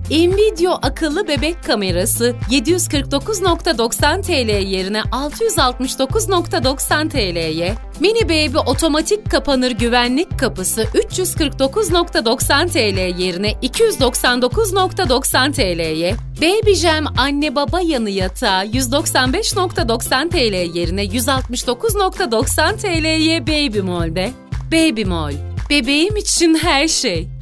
InVideo akıllı bebek kamerası 749.90 TL yerine 669.90 TL'ye, Mini Baby otomatik kapanır güvenlik kapısı 349.90 TL yerine 299.90 TL'ye, Baby Jam anne baba yanı yatağı 195.90 TL yerine 169.90 TL'ye Baby Mall'de. Baby Mall, bebeğim için her şey.